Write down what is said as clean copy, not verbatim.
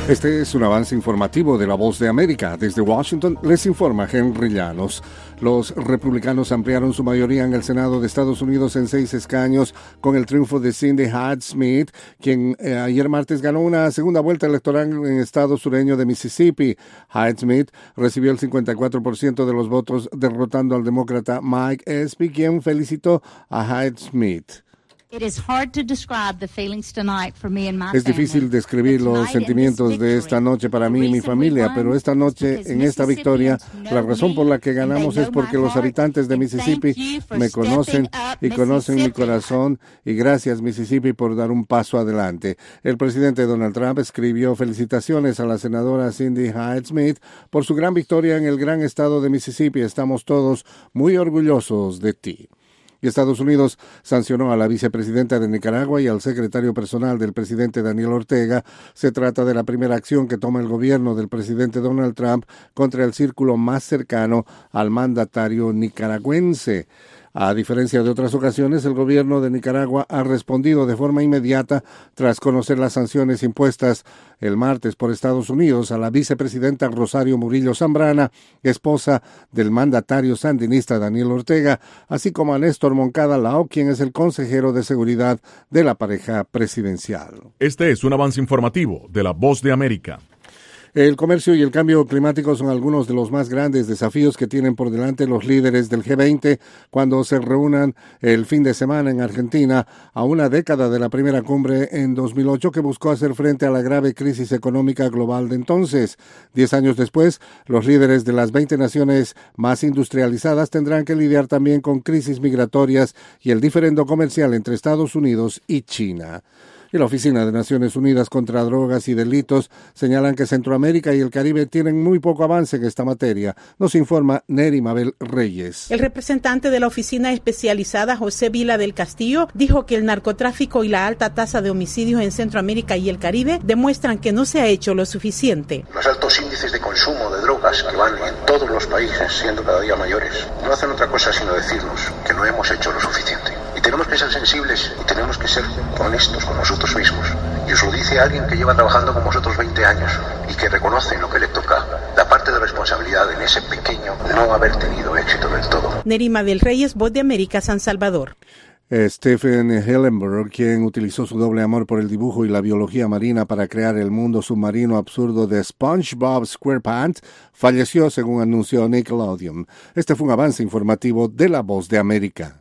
Este es un avance informativo de La Voz de América. Desde Washington les informa Henry Llanos. Los republicanos ampliaron su mayoría en el Senado de Estados Unidos en 6 escaños con el triunfo de Cindy Hyde-Smith, quien ayer martes ganó una segunda vuelta electoral en el estado sureño de Mississippi. Hyde-Smith recibió el 54% de los votos, derrotando al demócrata Mike Espy, quien felicitó a Hyde-Smith. Es difícil describir los sentimientos de esta noche para mí y mi familia, pero esta noche, en esta victoria, la razón por la que ganamos es porque los habitantes de Mississippi me conocen y conocen mi corazón, y gracias Mississippi por dar un paso adelante. El presidente Donald Trump escribió felicitaciones a la senadora Cindy Hyde-Smith por su gran victoria en el gran estado de Mississippi. Estamos todos muy orgullosos de ti. Y Estados Unidos sancionó a la vicepresidenta de Nicaragua y al secretario personal del presidente Daniel Ortega. Se trata de la primera acción que toma el gobierno del presidente Donald Trump contra el círculo más cercano al mandatario nicaragüense. A diferencia de otras ocasiones, el gobierno de Nicaragua ha respondido de forma inmediata tras conocer las sanciones impuestas el martes por Estados Unidos a la vicepresidenta Rosario Murillo Zambrana, esposa del mandatario sandinista Daniel Ortega, así como a Néstor Moncada Lao, quien es el consejero de seguridad de la pareja presidencial. Este es un avance informativo de La Voz de América. El comercio y el cambio climático son algunos de los más grandes desafíos que tienen por delante los líderes del G20 cuando se reúnan el fin de semana en Argentina, a una década de la primera cumbre en 2008 que buscó hacer frente a la grave crisis económica global de entonces. 10 años después, los líderes de las 20 naciones más industrializadas tendrán que lidiar también con crisis migratorias y el diferendo comercial entre Estados Unidos y China. Y la Oficina de Naciones Unidas contra Drogas y Delitos señalan que Centroamérica y el Caribe tienen muy poco avance en esta materia. Nos informa Neri Mabel Reyes. El representante de la oficina especializada, José Vila del Castillo, dijo que el narcotráfico y la alta tasa de homicidios en Centroamérica y el Caribe demuestran que no se ha hecho lo suficiente. Los altos índices de consumo de drogas que van en todos los países siendo cada día mayores no hacen otra cosa sino decirnos que no hemos hecho lo suficiente. Y tenemos que ser sensibles y tenemos que ser honestos con nosotros mismos. Y os lo dice alguien que lleva trabajando con vosotros 20 años y que reconoce en lo que le toca la parte de responsabilidad en ese pequeño no haber tenido éxito del todo. Nerima del Reyes, Voz de América, San Salvador. Stephen Hillenburg, quien utilizó su doble amor por el dibujo y la biología marina para crear el mundo submarino absurdo de SpongeBob SquarePants, falleció según anunció Nickelodeon. Este fue un avance informativo de La Voz de América.